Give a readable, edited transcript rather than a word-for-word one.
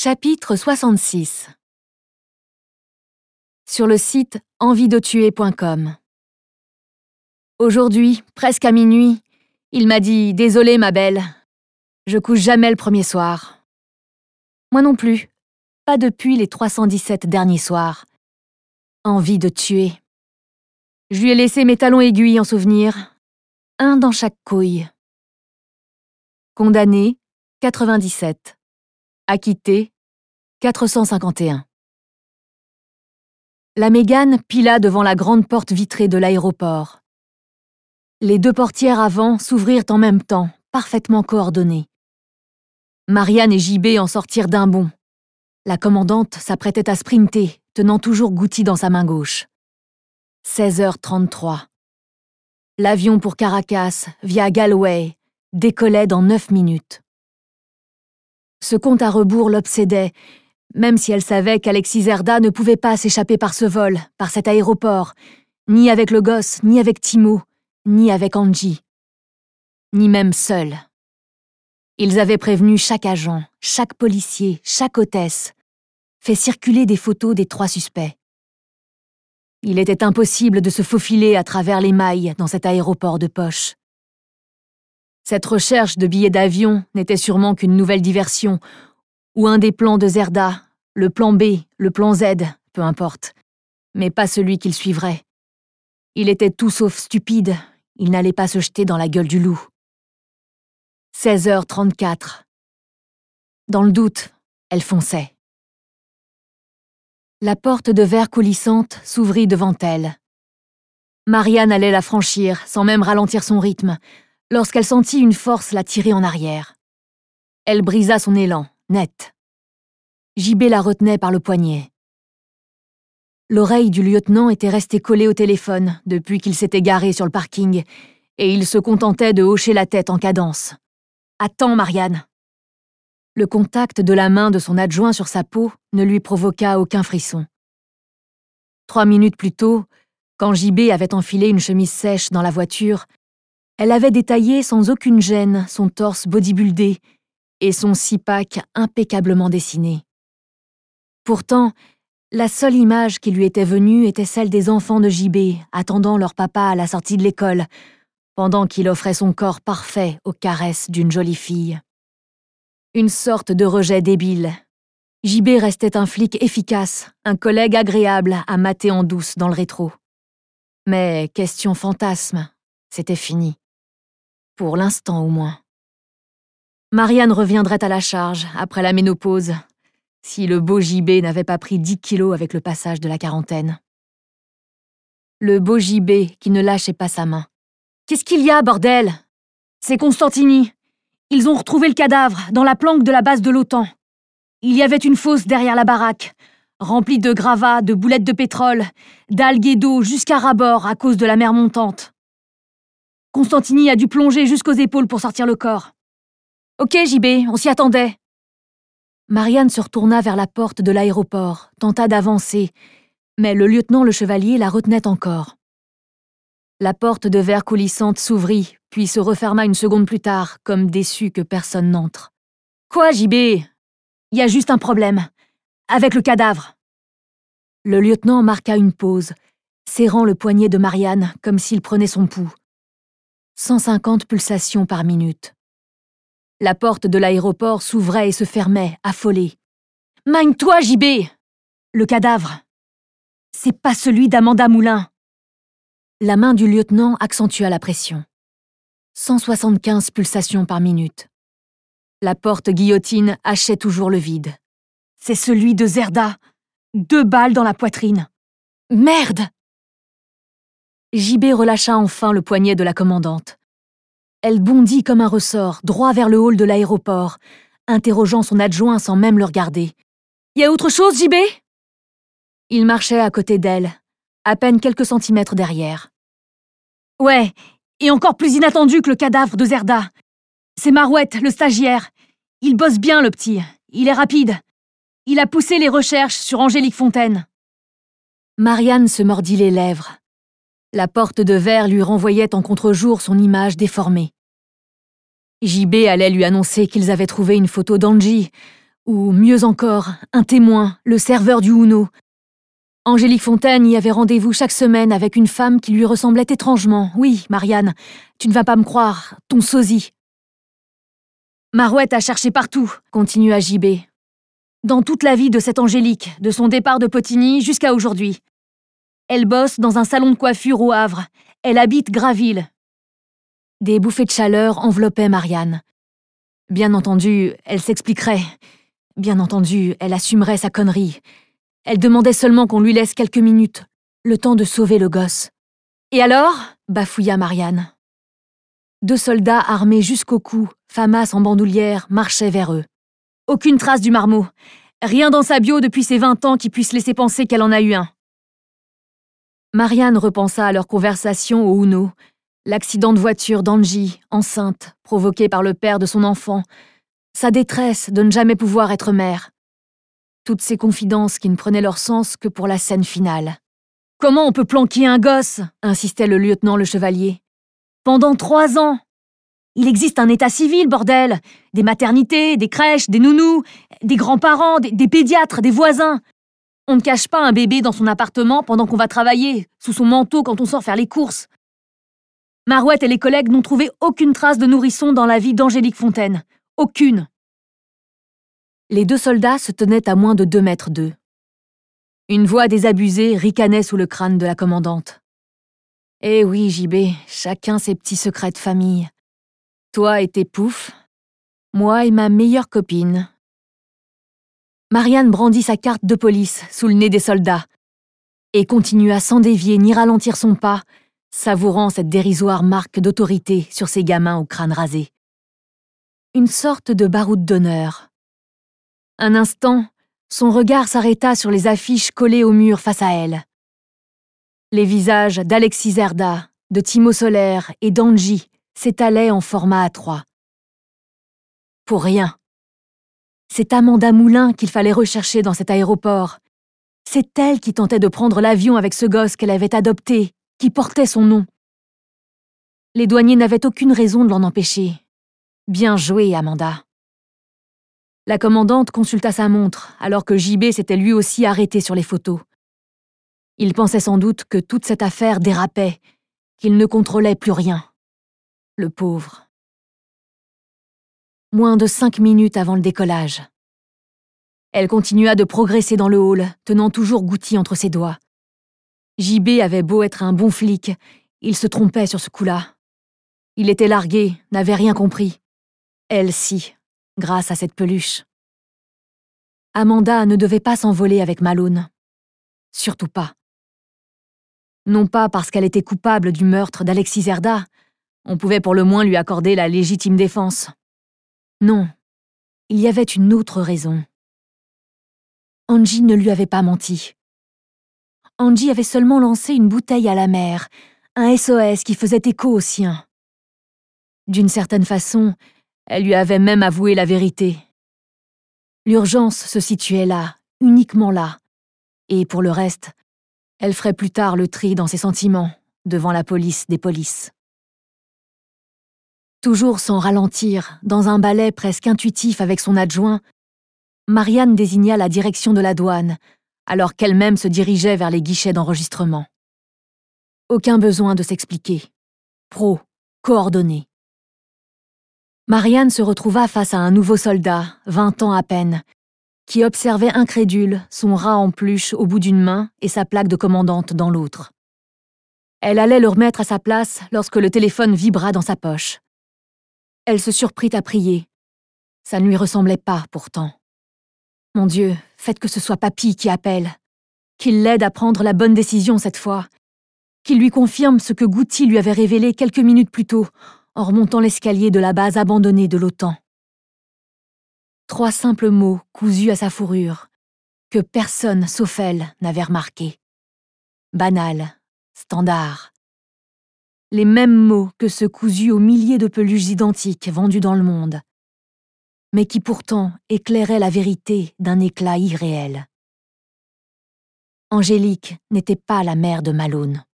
Chapitre 66. Sur le site enviedetuer.com. Aujourd'hui, presque à minuit, il m'a dit « Désolé ma belle, je couche jamais le premier soir. » Moi non plus, pas depuis les 317 derniers soirs. Envie de tuer. Je lui ai laissé mes talons aiguilles en souvenir, un dans chaque couille. Condamné, 97. Acquitté, 451. La Mégane pila devant la grande porte vitrée de l'aéroport. Les deux portières avant s'ouvrirent en même temps, parfaitement coordonnées. Marianne et JB en sortirent d'un bond. La commandante s'apprêtait à sprinter, tenant toujours Goutti dans sa main gauche. 16h33. L'avion pour Caracas, via Galway, décollait dans 9 minutes. Ce compte à rebours l'obsédait, même si elle savait qu'Alexis Zerda ne pouvait pas s'échapper par ce vol, par cet aéroport, ni avec le gosse, ni avec Timo, ni avec Angie, ni même seul. Ils avaient prévenu chaque agent, chaque policier, chaque hôtesse, fait circuler des photos des 3 suspects. Il était impossible de se faufiler à travers les mailles dans cet aéroport de poche. Cette recherche de billets d'avion n'était sûrement qu'une nouvelle diversion, ou un des plans de Zerda, le plan B, le plan Z, peu importe, mais pas celui qu'il suivrait. Il était tout sauf stupide, il n'allait pas se jeter dans la gueule du loup. 16h34. Dans le doute, elle fonçait. La porte de verre coulissante s'ouvrit devant elle. Marianne allait la franchir, sans même ralentir son rythme, lorsqu'elle sentit une force la tirer en arrière. Elle brisa son élan, net. JB la retenait par le poignet. L'oreille du lieutenant était restée collée au téléphone depuis qu'il s'était garé sur le parking, et il se contentait de hocher la tête en cadence. « Attends, Marianne !» Le contact de la main de son adjoint sur sa peau ne lui provoqua aucun frisson. 3 minutes plus tôt, quand JB avait enfilé une chemise sèche dans la voiture, elle avait détaillé sans aucune gêne son torse bodybuildé et son six-pack impeccablement dessiné. Pourtant, la seule image qui lui était venue était celle des enfants de JB attendant leur papa à la sortie de l'école, pendant qu'il offrait son corps parfait aux caresses d'une jolie fille. Une sorte de rejet débile. JB restait un flic efficace, un collègue agréable à mater en douce dans le rétro. Mais question fantasme, c'était fini. Pour l'instant au moins. Marianne reviendrait à la charge après la ménopause, si le beau JB n'avait pas pris 10 kilos avec le passage de la quarantaine. Le beau JB qui ne lâchait pas sa main. « Qu'est-ce qu'il y a, bordel ?» ?»« C'est Constantini. Ils ont retrouvé le cadavre dans la planque de la base de l'OTAN. Il y avait une fosse derrière la baraque, remplie de gravats, de boulettes de pétrole, d'algues et d'eau jusqu'à ras-bord à cause de la mer montante. Constantini a dû plonger jusqu'aux épaules pour sortir le corps. « Ok, JB, on s'y attendait. » Marianne se retourna vers la porte de l'aéroport, tenta d'avancer, mais le lieutenant le chevalier la retenait encore. La porte de verre coulissante s'ouvrit, puis se referma une seconde plus tard, comme déçue que personne n'entre. « Quoi, JB ? Il y a juste un problème. Avec le cadavre. » Le lieutenant marqua une pause, serrant le poignet de Marianne comme s'il prenait son pouls. 150 pulsations par minute. La porte de l'aéroport s'ouvrait et se fermait, affolée. « Magne-toi, JB ! Le cadavre. C'est pas celui d'Amanda Moulin. » La main du lieutenant accentua la pression. 175 pulsations par minute. La porte guillotine hachait toujours le vide. C'est celui de Zerda. 2 balles dans la poitrine. Merde! JB relâcha enfin le poignet de la commandante. Elle bondit comme un ressort, droit vers le hall de l'aéroport, interrogeant son adjoint sans même le regarder. « Y a autre chose, JB ?» Il marchait à côté d'elle, à peine quelques centimètres derrière. « Ouais, et encore plus inattendu que le cadavre de Zerda. C'est Marouette, le stagiaire. Il bosse bien, le petit. Il est rapide. Il a poussé les recherches sur Angélique Fontaine. » Marianne se mordit les lèvres. La porte de verre lui renvoyait en contre-jour son image déformée. JB allait lui annoncer qu'ils avaient trouvé une photo d'Angie, Ou mieux encore, un témoin, le serveur du Uno. Angélique Fontaine y avait rendez-vous chaque semaine avec une femme qui lui ressemblait étrangement. Oui, Marianne, tu ne vas pas me croire, ton sosie. Marouette a cherché partout, continua JB. Dans toute la vie de cette Angélique, de son départ de Potigny jusqu'à aujourd'hui. Elle bosse dans un salon de coiffure au Havre. Elle habite Graville. Des bouffées de chaleur enveloppaient Marianne. Bien entendu, elle s'expliquerait. Bien entendu, elle assumerait sa connerie. Elle demandait seulement qu'on lui laisse quelques minutes, le temps de sauver le gosse. Et alors ? Bafouilla Marianne. 2 soldats armés jusqu'au cou, FAMAS en bandoulière, marchaient vers eux. Aucune trace du marmot. Rien dans sa bio depuis ses 20 ans qui puisse laisser penser qu'elle en a eu un. Marianne repensa à leur conversation au Uno, l'accident de voiture d'Angie, enceinte, provoqué par le père de son enfant, sa détresse de ne jamais pouvoir être mère. Toutes ces confidences qui ne prenaient leur sens que pour la scène finale. « Comment on peut planquer un gosse ?» insistait le lieutenant Le Chevalier. « Pendant 3 ans ! Il existe un état civil, bordel ! Des maternités, des crèches, des nounous, des grands-parents, des pédiatres, des voisins. On ne cache pas un bébé dans son appartement pendant qu'on va travailler, sous son manteau quand on sort faire les courses. Marouette et les collègues n'ont trouvé aucune trace de nourrisson dans la vie d'Angélique Fontaine. Aucune. » Les 2 soldats se tenaient à moins de 2 mètres d'eux. Une voix désabusée ricanait sous le crâne de la commandante. « Eh oui, JB, chacun ses petits secrets de famille. Toi et tes poufs, moi et ma meilleure copine. » Marianne brandit sa carte de police sous le nez des soldats et continua sans dévier ni ralentir son pas, savourant cette dérisoire marque d'autorité sur ces gamins au crâne rasé. Une sorte de baroud d'honneur. Un instant, son regard s'arrêta sur les affiches collées au mur face à elle. Les visages d'Alexis Zerda, de Timo Solaire et d'Angie s'étalaient en format A3. Pour rien. C'est Amanda Moulin qu'il fallait rechercher dans cet aéroport. C'est elle qui tentait de prendre l'avion avec ce gosse qu'elle avait adopté, qui portait son nom. Les douaniers n'avaient aucune raison de l'en empêcher. Bien joué, Amanda. La commandante consulta sa montre, alors que JB s'était lui aussi arrêté sur les photos. Il pensait sans doute que toute cette affaire dérapait, qu'il ne contrôlait plus rien. Le pauvre. Moins de 5 minutes avant le décollage. Elle continua de progresser dans le hall, tenant toujours Goutti entre ses doigts. JB avait beau être un bon flic, il se trompait sur ce coup-là. Il était largué, n'avait rien compris. Elle, si. Grâce à cette peluche. Amanda ne devait pas s'envoler avec Malone. Surtout pas. Non pas parce qu'elle était coupable du meurtre d'Alexis Zerda, on pouvait pour le moins lui accorder la légitime défense. Non, il y avait une autre raison. Angie ne lui avait pas menti. Angie avait seulement lancé une bouteille à la mer, un SOS qui faisait écho au sien. D'une certaine façon, elle lui avait même avoué la vérité. L'urgence se situait là, uniquement là. Et pour le reste, elle ferait plus tard le tri dans ses sentiments, devant la police des polices. Toujours sans ralentir, dans un ballet presque intuitif avec son adjoint, Marianne désigna la direction de la douane, alors qu'elle-même se dirigeait vers les guichets d'enregistrement. Aucun besoin de s'expliquer. Pro, coordonné. Marianne se retrouva face à un nouveau soldat, 20 ans à peine, qui observait incrédule son rat en peluche au bout d'une main et sa plaque de commandante dans l'autre. Elle allait le remettre à sa place lorsque le téléphone vibra dans sa poche. Elle se surprit à prier. Ça ne lui ressemblait pas, pourtant. Mon Dieu, faites que ce soit Papy qui appelle. Qu'il l'aide à prendre la bonne décision cette fois. Qu'il lui confirme ce que Goutti lui avait révélé quelques minutes plus tôt, en remontant l'escalier de la base abandonnée de l'OTAN. 3 simples mots cousus à sa fourrure, que personne sauf elle n'avait remarqués. Banal, standard. Les mêmes mots que ceux cousus aux milliers de peluches identiques vendues dans le monde, mais qui pourtant éclairaient la vérité d'un éclat irréel. Angélique n'était pas la mère de Malone.